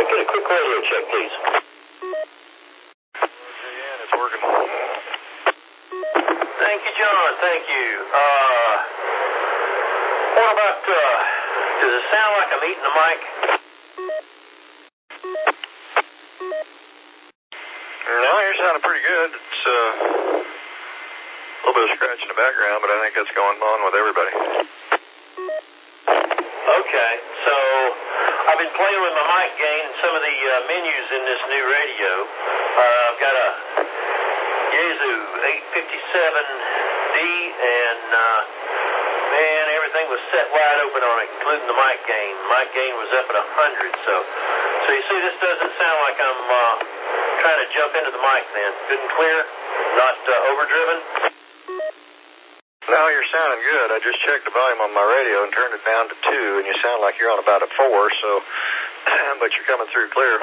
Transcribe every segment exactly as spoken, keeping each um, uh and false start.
get a quick radio check, please. Yeah, it's working. Thank you, John. Thank you. Uh, what about, uh, does it sound like I'm eating the mic? No, you're sounding pretty good. It's uh, a little bit of scratch in the background, but I think that's going on with everybody. Okay, so I've been playing with my mic gain and some of the uh, menus in this new radio. Uh, I've got a Yaesu eight fifty-seven D, and uh, man, everything was set wide open on it, including the mic gain. Mic gain was up at one hundred, so so you see, this doesn't sound like I'm uh, trying to jump into the mic then. Good and clear, not uh, overdriven. No, you're sounding good. I just checked the volume on my radio and turned it down to two, and you sound like you're on about a four, so, but you're coming through clear.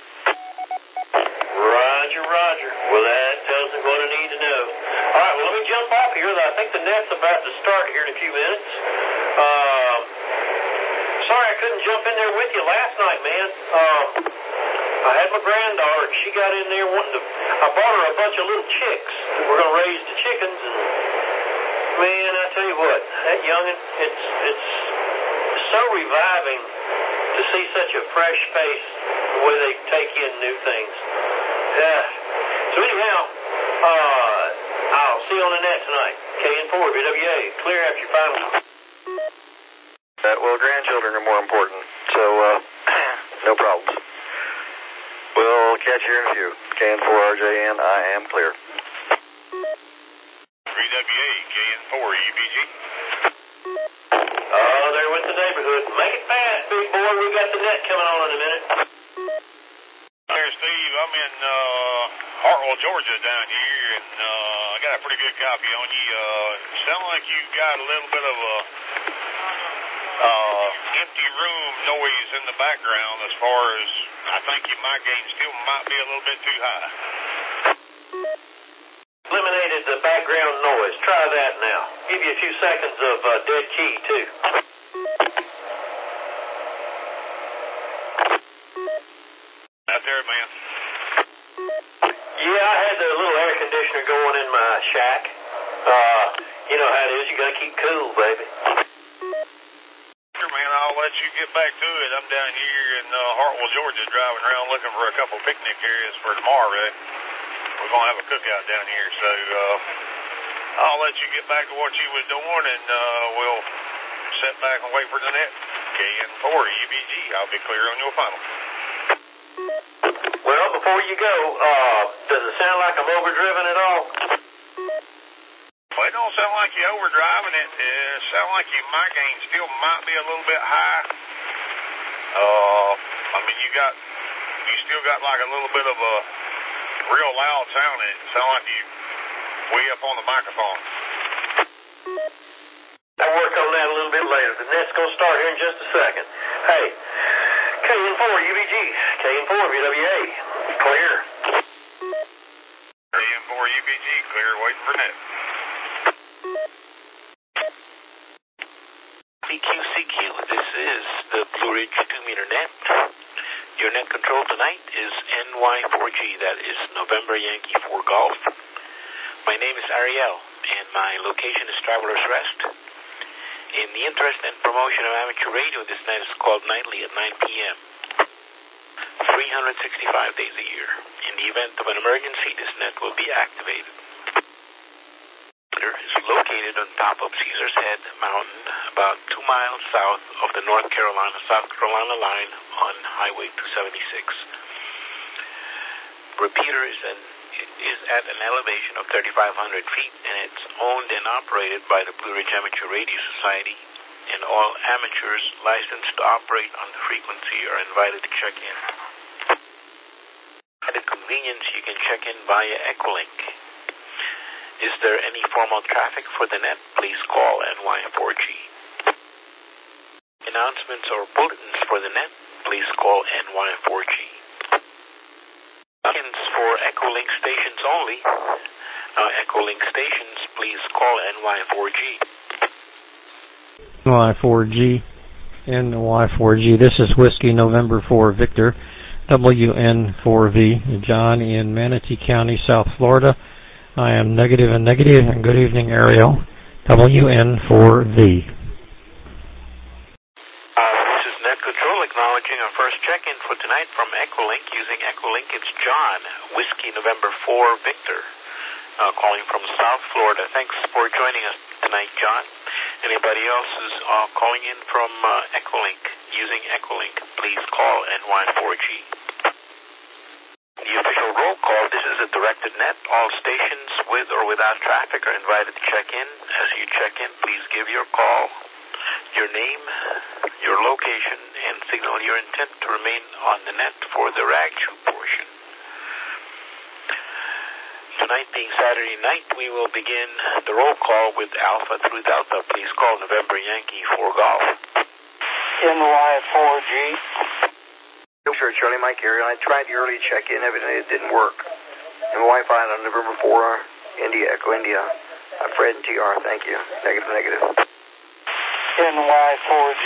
Roger, roger. Well, that tells me what I need to know. All right, well, let me jump off here. I think the net's about to start here in a few minutes. Uh, sorry I couldn't jump in there with you last night, man. Uh, I had my granddaughter, and she got in there wanting to, I bought her a bunch of little chicks. We're going to raise the chickens, and man, I tell you what, that youngin', it's it's so reviving to see such a fresh face, the way they take in new things. Yeah. So anyhow, uh, I'll see you on the net tonight. K N four, V W A, clear after your final. Uh, well, grandchildren are more important, so uh, no problems. We'll catch you in a few. K N four R J N, I am clear. V W A, K N four, U B G. Oh, there went the neighborhood. Make it fast, big boy. We got the net coming on in a minute. There, Steve. I'm in uh, Hartwell, Georgia down here, and uh, I got a pretty good copy on you. Uh, sound like you've got a little bit of a uh, empty room noise in the background as far as I think your mic gain still might be a little bit too high. Eliminated the background noise. Try that now. Give you a few seconds of uh, dead key, too. Out there, man. Yeah, I had the little air conditioner going in my shack. Uh, you know how it is. You got to keep cool, baby. Sure, man. I'll let you get back to it. I'm down here in uh, Hartwell, Georgia, driving around looking for a couple picnic areas for tomorrow, right? We're going to have a cookout down here, so uh, I'll let you get back to what you was doing, and uh, we'll sit back and wait for the net. K N four, U B G, I'll be clear on your final. Well, before you go, uh, does it sound like I'm overdriven at all? Well, it don't sound like you're overdriving it. It sounds like your mic gain still might be a little bit high. Uh, I mean, you got, you still got like a little bit of a real loud sound. It sounds like you way up on the microphone. I'll work on that a little bit later. The net's going to start here in just a second. Hey, K N four U B G, K N four V W A, clear. K N four U B G, clear, waiting for net. C Q C Q, this is the Blue Ridge two meter net. Your net control tonight is N Y four G, that is November Yankee four Golf. My name is Ariel, and my location is Traveler's Rest. In the interest and promotion of amateur radio, this net is called nightly at nine p.m. three hundred sixty-five days a year. In the event of an emergency, this net will be activated. It is located on top of Caesar's Head Mountain, about two miles south of the North Carolina-South Carolina line on Highway two seventy-six. Repeater is, an, is at an elevation of thirty-five hundred feet, and it's owned and operated by the Blue Ridge Amateur Radio Society, and all amateurs licensed to operate on the frequency are invited to check in. At a convenience, you can check in via Echolink. Is there any formal traffic for the net? Please call N Y four G. Announcements or bulletins for the net? Please call N Y four G. Check-ins for Echolink stations only. Now, Echolink stations, please call N Y four G. N Y four G. N Y four G. This is Whiskey November for Victor. W N four V. John in Manatee County, South Florida. I am negative and negative, and good evening, Ariel. W N four V. Control acknowledging our first check-in for tonight from Equilink. Using Equilink, it's John, Whiskey November four Victor, uh, calling from South Florida. Thanks for joining us tonight, John. Anybody else who's uh, calling in from uh, Equilink, using Equilink, please call N Y four G. The official roll call, this is a directed net. All stations with or without traffic are invited to check in. As you check in, please give your call, your name, your location, and signal your intent to remain on the net for the Ragchu portion. Tonight being Saturday night, we will begin the roll call with Alpha through Delta. Please call November Yankee for Golf. N Y four G. Sure, Charlie Mike here. I tried the early check-in, evidently it didn't work. And my Wi-Fi on November four, India, Echo India. Uh, Fred and T R, thank you. Negative, negative. N Y four G.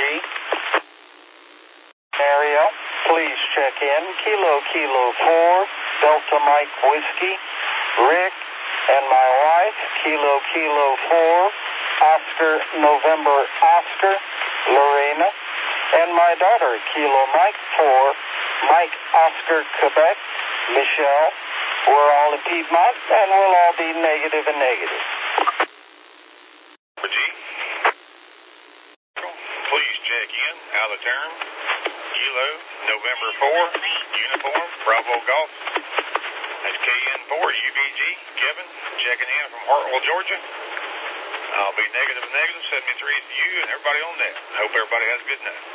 Area, please check in. Kilo, Kilo four, Delta Mike Whiskey. Rick and my wife, Kilo, Kilo four, Oscar, November Oscar, Lorena. And my daughter, Kilo Mike four, Mike Oscar Quebec, Michelle. We're all in Piedmont, and we'll all be negative and negative. G. Please check in. Out of turn. Kilo, November four, uniform, Bravo Golf. That's K N four, U V G, Kevin, checking in from Hartwell, Georgia. I'll be negative, negative, seventy-three to you and everybody on that. I hope everybody has a good night.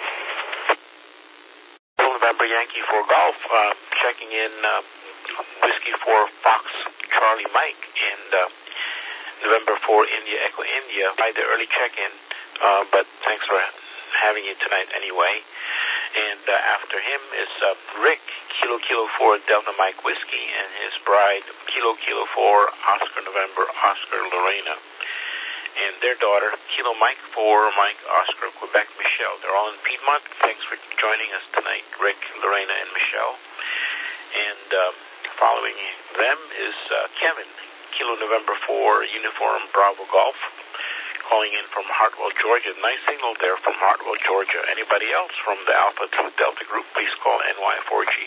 November Yankee for Golf, uh, checking in uh, Whiskey for Fox Charlie Mike, and uh, November four India Echo India. By the early check-in, uh, but thanks for having you tonight anyway. And uh, after him is uh, Rick, Kilo Kilo four Delta Mike Whiskey, and his bride, Kilo Kilo four Oscar November Oscar Lorena. And their daughter, Kilo Mike four Mike Oscar Quebec Michelle. They're all in Piedmont. Thanks for joining us tonight, Rick, Lorena, and Michelle. And um, following them is uh, Kevin, Kilo November four Uniform Bravo Golf, calling in from Hartwell, Georgia. Nice signal there from Hartwell, Georgia. Anybody else from the Alpha through Delta group, please call N Y four G.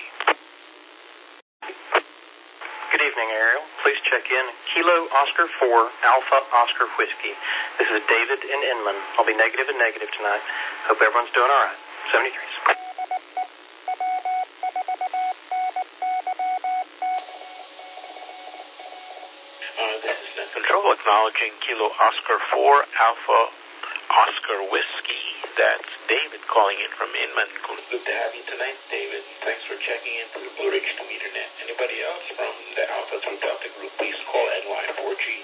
Good evening, Ariel. Please check in Kilo Oscar four Alpha Oscar Whiskey. This is David in Inman. I'll be negative and negative tonight. Hope everyone's doing all right. seventy-threes. Uh, this is Net Control acknowledging Kilo Oscar four Alpha Oscar Whiskey. That's David calling in from Inman. Good to have you tonight, David. Thanks for checking in to the Blue Ridge two meter net. Anybody else from the Alpha through Delta group, please call N Y four G.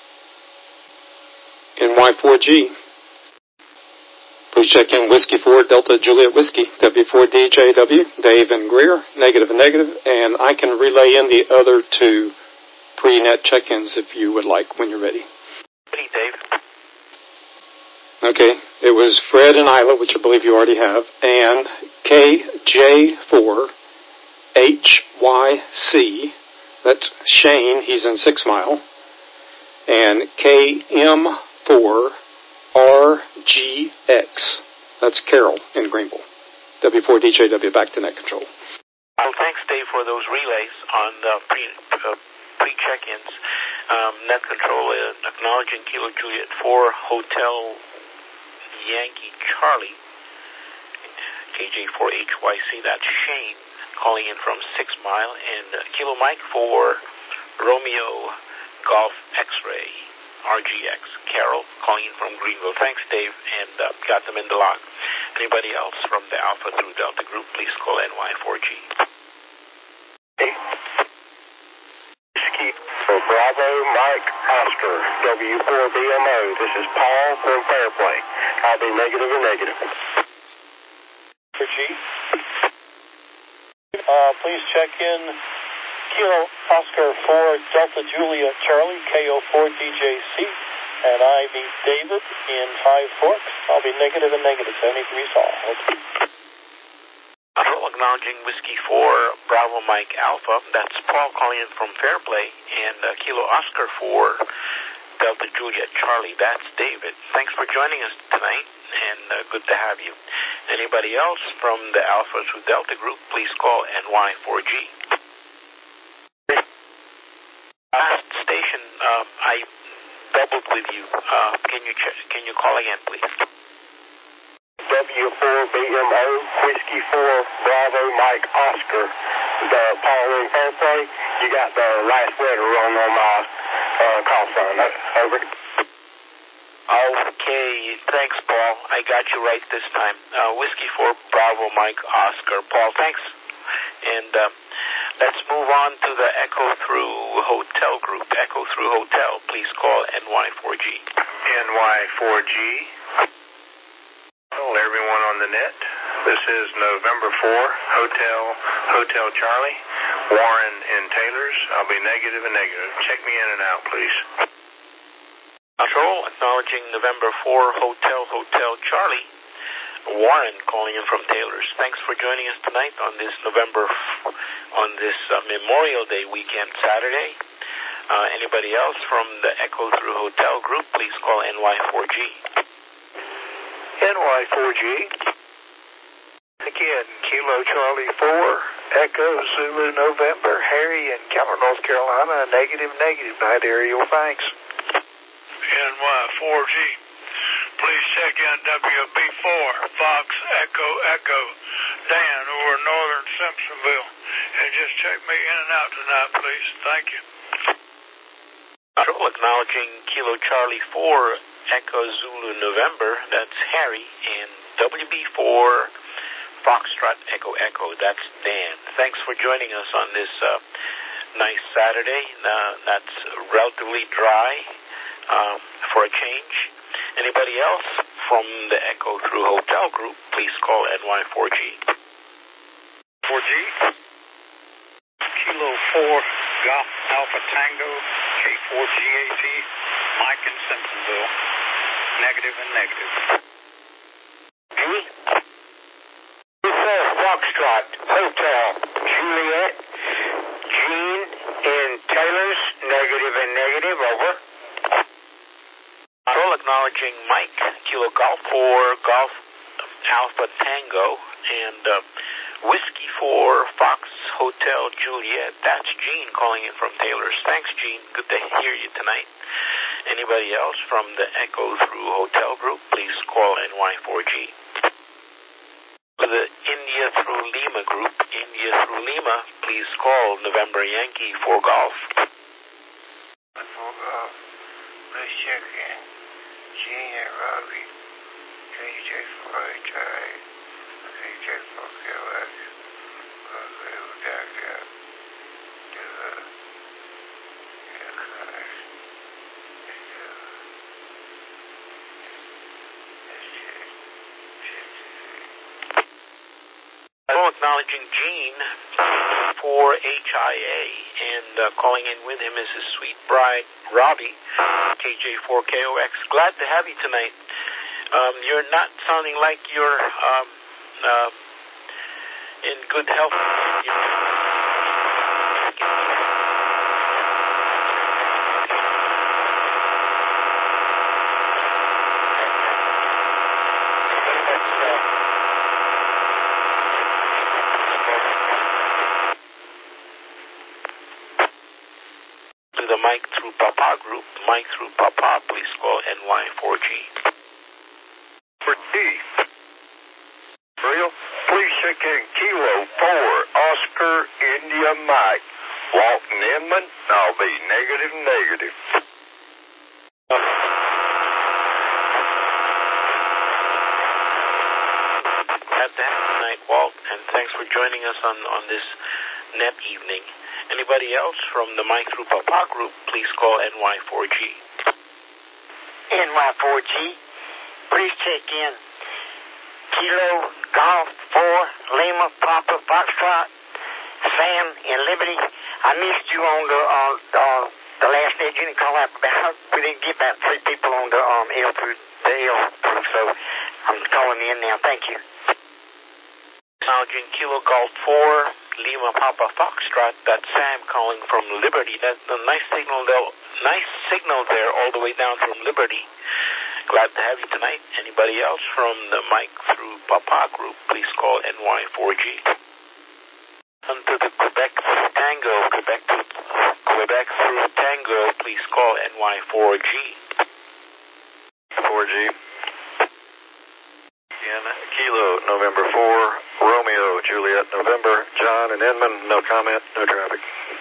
N Y four G. Please check in Whiskey four Delta Juliet Whiskey, W four D J W, Dave and Greer, negative and negative, and I can relay in the other two pre-net check-ins if you would like when you're ready. Ready, Dave. Okay, it was Fred and Isla, which I believe you already have, and K J four H Y C, that's Shane, he's in Six Mile, and K M four R G X, that's Carol in Greenville. W four D J W, back to Net Control. Well, thanks, Dave, for those relays on uh, pre, uh, pre-check-ins. Um, Net Control uh, acknowledging Kilo Juliet four Hotel Yankee Charlie, K J four H Y C, that's Shane, calling in from Six Mile, and uh, Kilo Mike four Romeo Golf X-Ray, R G X, Carol, calling in from Greenville. Thanks, Dave, and uh, got them in the log. Anybody else from the Alpha through Delta group, please call N Y four G. For Bravo Mike Oscar, W four B M O. This is Paul from Fairplay. I'll be negative and negative. G. Uh, please check in Kilo Oscar four Delta Julia Charlie, K O four D J C, and I be David in Five Forks. I'll be negative and negative, seventy-three all. Control acknowledging Whiskey four, Bravo Mike Alpha. That's Paul calling in from Fairplay. And uh, Kilo Oscar four, Delta Juliet Charlie. That's David. Thanks for joining us tonight, and uh, good to have you. Anybody else from the Alpha through Delta group, please call N Y four G. Last station, uh, I doubled with you. Uh, can you ch- can you call again, please? W four B M O, Whiskey four, Bravo Mike Oscar. The Paul in Fairplay, you got the last letter wrong on my uh, call sign. Over. Okay, thanks, Paul. I got you right this time. Uh, Whiskey four, Bravo Mike Oscar. Paul, thanks. And uh, let's move on to the Echo Through Hotel group. Echo Through Hotel, please call N Y four G. N Y four G. Hello, everyone on the net. This is November fourth, Hotel, Hotel Charlie, Warren and Taylor's. I'll be negative and negative. Check me in and out, please. Control, acknowledging November fourth, Hotel, Hotel Charlie, Warren calling in from Taylor's. Thanks for joining us tonight on this November, on this uh, Memorial Day weekend, Saturday. Uh, anybody else from the Echo Through Hotel group, please call N Y four G. N Y four G. Again, Kilo Charlie four, Echo Zulu November, Harry in Keller, North Carolina, negative, negative. Night, Ariel, thanks. N Y four G. Please check in W B four, Fox Echo Echo, Dan over Northern Simpsonville, and just check me in and out tonight, please. Thank you. Control, acknowledging Kilo Charlie four, Echo Zulu November, that's Harry, and W B four, Foxtrot Echo Echo, that's Dan. Thanks for joining us on this uh, nice Saturday. Uh, that's relatively dry um, for a change. Anybody else from the Echo Through Hotel group, please call N Y four G. four G. Kilo four, Golf Alpha Tango, K four G A T, Mike in Simpsonville. Negative and negative. G? four, Foxtrot, Hotel, Juliet, Gene in Taylor's, negative and negative, over. Control, acknowledging Mike, Kilo Golf four, Golf Alpha Tango, and uh, Whiskey four, Fox Hotel Juliet. That's Gene calling in from Taylor's. Thanks, Gene. Good to hear you tonight. Anybody else from the Echo Through Hotel group, please call N Y four G. For the India Through Lima group, India Through Lima, please call November Yankee for Golf. For Golf, please check in. Gene and Robbie, K J four H I, K J four Q X, okay, we'll back up to the aircraft. Acknowledging Gene for H I A, and uh, calling in with him is his sweet bride, Robbie, K J four K O X. Glad to have you tonight. Um, you're not sounding like you're um, uh, in good health. The Mike Through Papa group, Mike Through Papa, please call N Y four G. For T. Real, please check in Kilo four, Oscar India Mike, Walton Inman. I'll be negative, negative. At that night, Walt, and thanks for joining us on, on this net evening. Anybody else from the Mike Through Papa group, please call N Y four G. N Y four G, please check in. Kilo Golf four, Lima Papa Foxtrot, Sam in Liberty. I missed you on the uh, uh, the last net unit call out about. We didn't get about three people on the um, L through the L through, so I'm calling in now. Thank you. Acknowledging Kilo Golf four, Lima Papa Foxtrot. That's Sam calling from Liberty. That's a nice signal, though. Nice signal there all the way down from Liberty. Glad to have you tonight. Anybody else from the Mike through Papa group, please call N Y four G. On to the Quebec Tango, Quebec to Quebec through Tango, please call N Y four G. four G. Again, Kilo, November four, Romeo, Juliet, November, John and Inman, no comment, no traffic.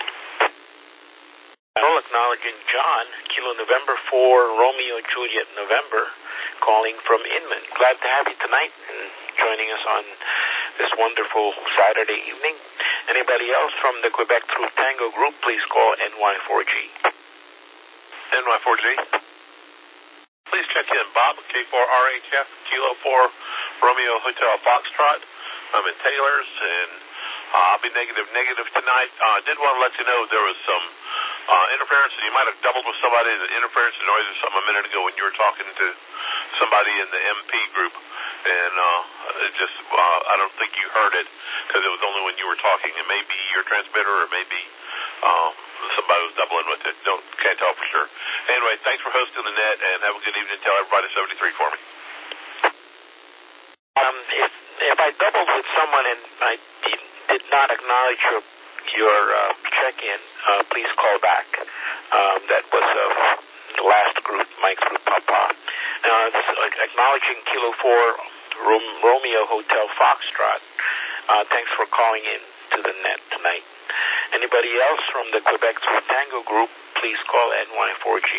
Well, acknowledging John, Kilo November four, Romeo, Juliet, November, calling from Inman. Glad to have you tonight and joining us on this wonderful Saturday evening. Anybody else from the Quebec Through Tango group, please call N Y four G. N Y four G. Please check in. Bob, K four R H F, Kilo four, Romeo Hotel Foxtrot. I'm in Taylor's, and uh, I'll be negative, negative tonight. I uh, did want to let you know there was some uh, interference, and you might have doubled with somebody, the interference and noise or something a minute ago when you were talking to somebody in the M P group. And uh, it just, uh, I don't think you heard it because it was only when you were talking. It may be your transmitter or it may be uh, somebody was doubling with it. Don't, can't tell for sure. Anyway, thanks for hosting the net and have a good evening. Tell everybody seventy-three for me. Um, if, if I doubled with someone and I did, did not acknowledge your, your uh, check-in, uh, please call back. Um, that was uh, the last group, Mike's group, Papa. Uh, this, uh, acknowledging Kilo four, Rom- Romeo Hotel Foxtrot. Uh, thanks for calling in to the net tonight. Anybody else from the Quebec Through Tango group, please call N Y four G.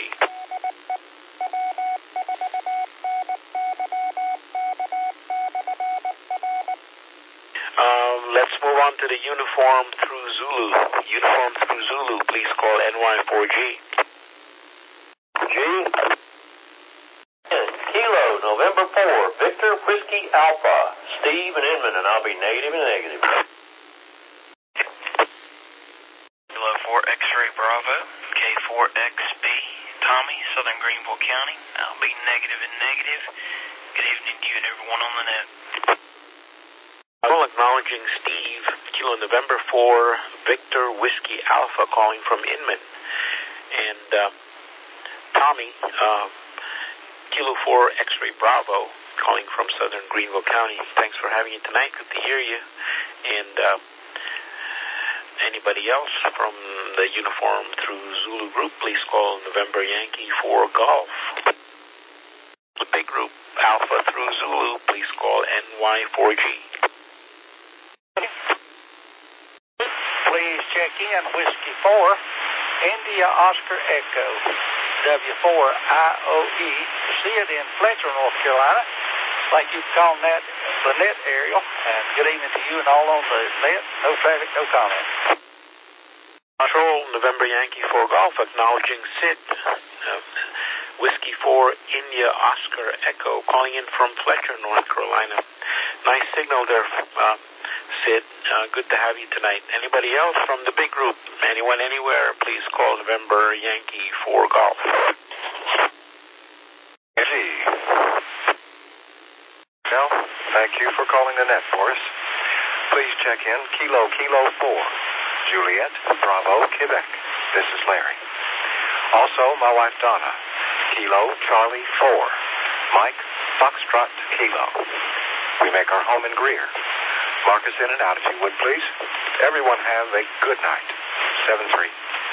Um, let's move on to the Uniform Through Zulu. Uniform Through Zulu, please call N Y four G. G. Kilo, November four, Victor Whiskey Alpha, Steve and Inman, and I'll be negative and negative. Kilo four, X-Ray Bravo, K four X B, Tommy, Southern Greenville County. I'll be negative and negative. Good evening to you and everyone on the net. Well, acknowledging Steve, Kilo November four, Victor Whiskey Alpha, calling from Inman. And uh, Tommy, uh, Kilo four, X-Ray Bravo, calling from Southern Greenville County. Thanks for having you tonight. Good to hear you. And uh, anybody else from the Uniform Through Zulu group, please call November Yankee four Golf. The big group, Alpha Through Zulu, please call N Y four G. Please check in Whiskey four, India Oscar Echo, W four I O E. See it in Fletcher, North Carolina. Like you call that the net, Ariel. And good evening to you and all on the net. No traffic, no comment. Control, November Yankee four Golf, acknowledging Sid. Uh, Whiskey four, India Oscar Echo, calling in from Fletcher, North Carolina. Nice signal there, uh, Sid. Uh, good to have you tonight. Anybody else from the big group? Anyone, anywhere? Please call November Yankee four Golf. Easy. Well, thank you for calling the net for us. Please check in Kilo Kilo four, Juliet, Bravo, Quebec. This is Larry. Also, my wife Donna, Kilo Charlie four, Mike Foxtrot Kilo. We make our home in Greer. Mark us in and out if you would, please. Everyone have a good night. seven three.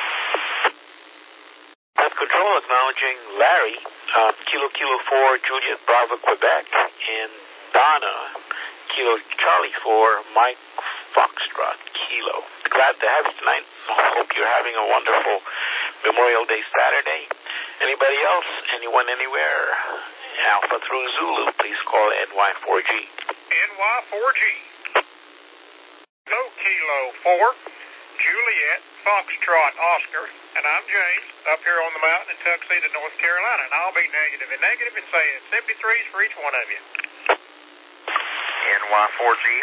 At Control, acknowledging Larry, uh, Kilo Kilo four, Juliet Bravo, Quebec, and Donna, Kilo Charlie four, Mike Foxtrot Kilo. Glad to have you tonight. Hope you're having a wonderful Memorial Day Saturday. Anybody else? Anyone, anywhere? Alpha Through Zulu, please call N Y four G. N Y four G. Go Kilo four, Juliet, Foxtrot, Oscar, and I'm James, up here on the mountain in Tuxedo, North Carolina, and I'll be negative and negative and saying seventy-threes for each one of you. N Y four G.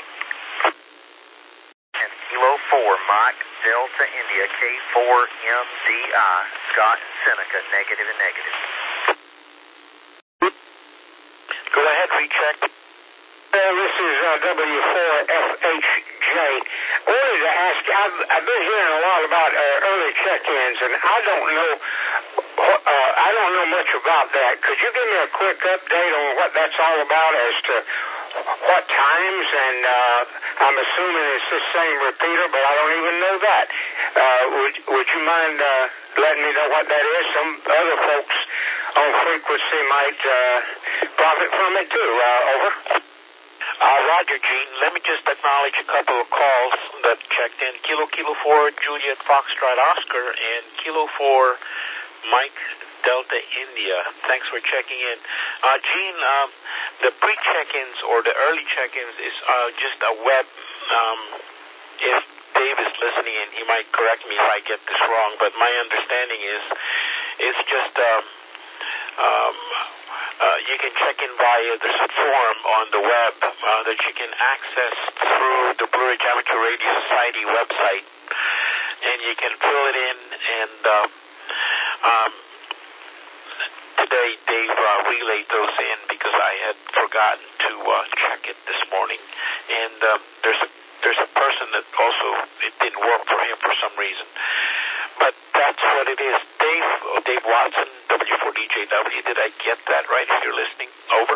And Kilo four, Mike, Delta India, K four M D I, Scott and Seneca, negative and negative. Go ahead, recheck. Uh, is uh, W four F H J. I wanted to ask, I've, I've been hearing a lot about uh, early check-ins, and I don't know uh, I don't know much about that. Could you give me a quick update on what that's all about as to what times? And uh, I'm assuming it's the same repeater, but I don't even know that. Uh, would, would you mind uh, letting me know what that is? Some other folks on frequency might uh, profit from it too. Uh, over. Uh, Roger, Gene. Let me just acknowledge a couple of calls that checked in. Kilo Kilo four Juliet Foxtrot Oscar and Kilo four Mike Delta India. Thanks for checking in. Uh, Gene, um, the pre-check-ins or the early check-ins is uh, just a web. Um, if Dave is listening, and he might correct me if I get this wrong, but my understanding is it's just um, um, uh, you can check in via there's a form on the web uh, that you can access through the Blue Ridge Amateur Radio Society website, and you can fill it in. And uh, um, today Dave uh, relayed those in because I had forgotten to uh, check it this morning, and uh, there's a there's a person that also it didn't work for him for some reason. But that's what it is. Dave, oh, Dave Watson, W four D J W, did I get that right if you're listening? Over.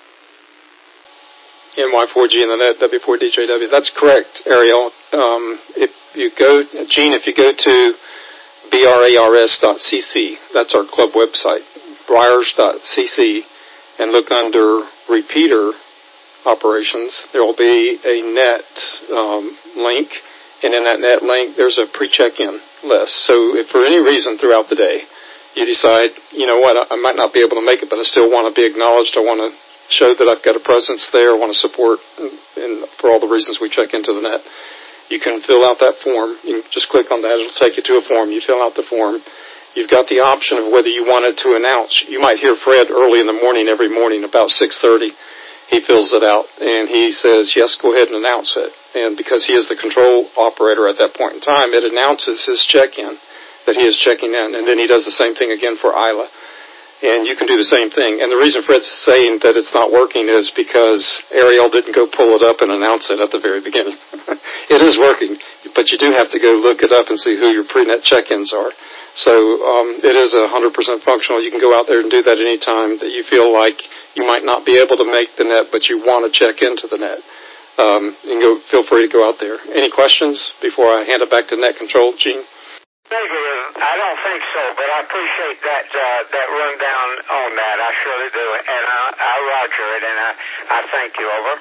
N Y four G in the net, W four D J W. That's correct, Ariel. Um, if you go, Gene, if you go to brars dot c c, that's our club website, briars dot c c, and look under repeater operations, there will be a net um, link, and in that net link there's a pre-check-in list. So if for any reason throughout the day you decide, you know what, I might not be able to make it, but I still want to be acknowledged, I want to show that I've got a presence there, I want to support, and, and for all the reasons we check into the net, you can fill out that form. You can just click on that, it'll take you to a form. You fill out the form. You've got the option of whether you wanted to announce. You might hear Fred early in the morning, every morning, about six thirty. He fills it out, and he says, yes, go ahead and announce it. And because he is the control operator at that point in time, it announces his check-in, that he is checking in. And then he does the same thing again for Isla. And you can do the same thing. And the reason Fred's saying that it's not working is because Ariel didn't go pull it up and announce it at the very beginning. It is working, but you do have to go look it up and see who your pre-net check-ins are. So um, it is one hundred percent functional. You can go out there and do that any time that you feel like you might not be able to make the net, but you want to check into the net. Um, you can go, feel free to go out there. Any questions before I hand it back to Net Control, Gene? Negative. I don't think so, but I appreciate that uh, that rundown on that. I surely do, and I, I roger it, and I, I thank you. Over.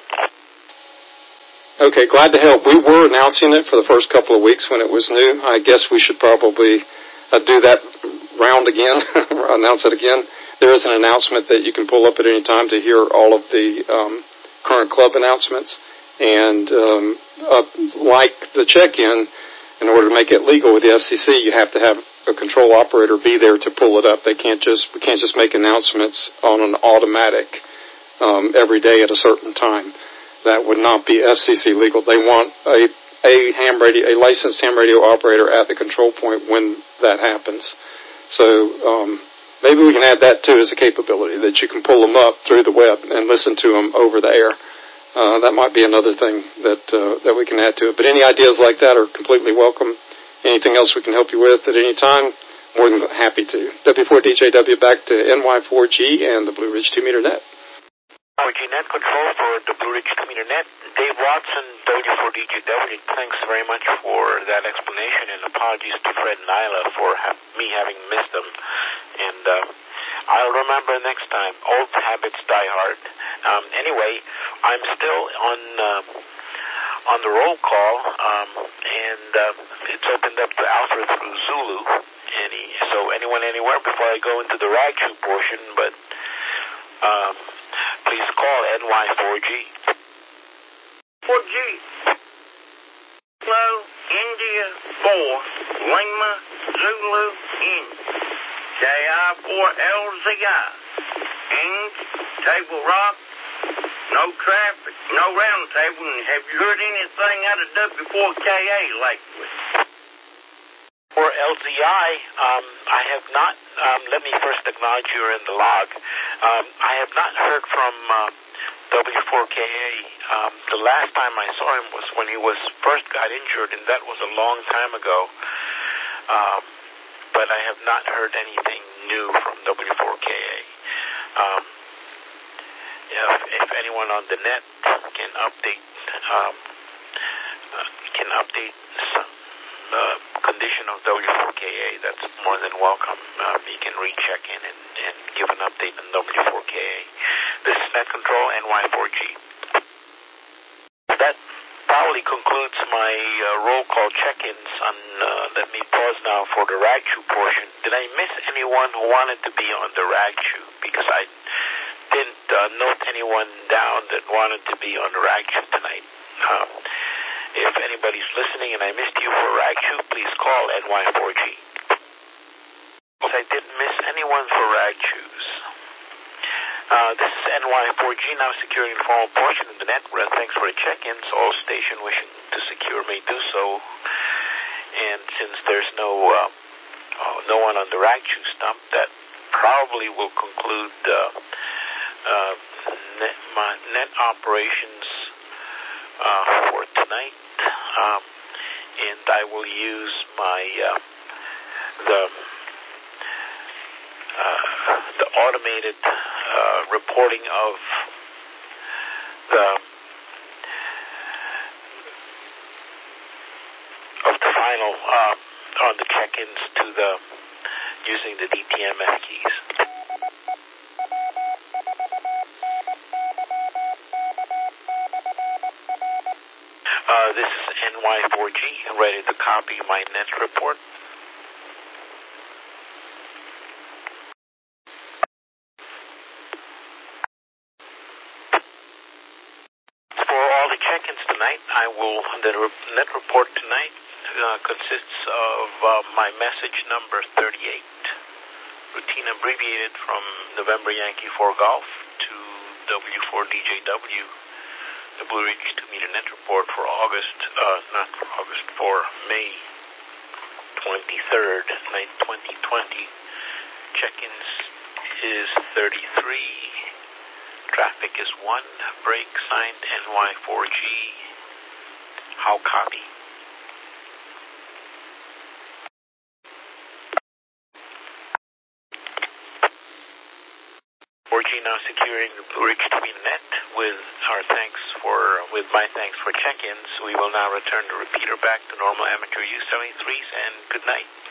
Okay, glad to help. We were announcing it for the first couple of weeks when it was new. I guess we should probably uh, do that round again, announce it again. There is an announcement that you can pull up at any time to hear all of the um, current club announcements. And um, uh, like the check-in, in order to make it legal with the F C C, you have to have a control operator be there to pull it up. They can't just we can't just make announcements on an automatic um, every day at a certain time. That would not be F C C legal. They want a a ham radio, a licensed ham radio operator at the control point when that happens. So um, maybe we can add that too as a capability, that you can pull them up through the web and listen to them over the air. Uh, that might be another thing that uh, that we can add to it. But any ideas like that are completely welcome. Anything else we can help you with at any time, more than happy to. W four D J W back to N Y four G and the Blue Ridge two meter net. four G net control for the Blue Ridge two meter net. Dave Watson, W four D J W, thanks very much for that explanation, and apologies to Fred and Isla for ha- me having missed them. And uh, I'll remember next time. Old habits die hard. Um, anyway, I'm still on uh, on the roll call, um, and uh, it's opened up to Alpha through Zulu. Any, so anyone, anywhere, before I go into the Ragju portion, but um, please call N Y four G. four G. Hello, India four, Lima, Zulu, in. J I four L Z I. Ing, Table Rock, no traffic, no round table. And have you heard anything out of W four K A lately? For L Z I, um, I have not, um, let me first acknowledge you're in the log. Um, I have not heard from uh, W four K A Um, the last time I saw him was when he was first got injured, and that was a long time ago. Um, but I have not heard anything new from W four K A. Um, if, if anyone on the net can update um, uh, can update some uh, condition of W four K A, that's more than welcome. Um, you can recheck in and, and give an update on W four K A. This is Net Control N Y four G. That probably concludes my uh, roll call check-ins. On, uh, let me pause now for the Ragchu portion. Did I miss anyone who wanted to be on the Ragchu? Because I didn't uh, note anyone down that wanted to be on the Ragchu tonight. Um, if anybody's listening and I missed you for Ragchu, please call N Y four G. I didn't miss anyone for Ragchus. Uh, this is N Y four G now securing the formal portion of the network. Thanks for the check-ins. All station wishing to secure may do so. And since there's no uh, oh, no one on the Ragchu stump, that probably will conclude uh, uh, net, my net operations uh, for tonight. Um, and I will use my uh, the uh, the automated uh, reporting of the of the final uh, on the check-ins to the using the D T M F keys. Uh, this is N Y four G, ready to copy my net report. Check-ins tonight. I will. The net report tonight uh, consists of uh, my message number thirty-eight, routine abbreviated from November Yankee four Golf to W four D J W, the Blue Ridge two meter net report for August, uh, not for August, for May twenty-third, twenty twenty. Check-ins is thirty-three. Traffic is one. Break signed N Y four G. How copy? four G now securing the Blue Ridge two meter net with our thanks for with my thanks for check-ins. We will now return the repeater back to normal amateur use seventy-threes and good night.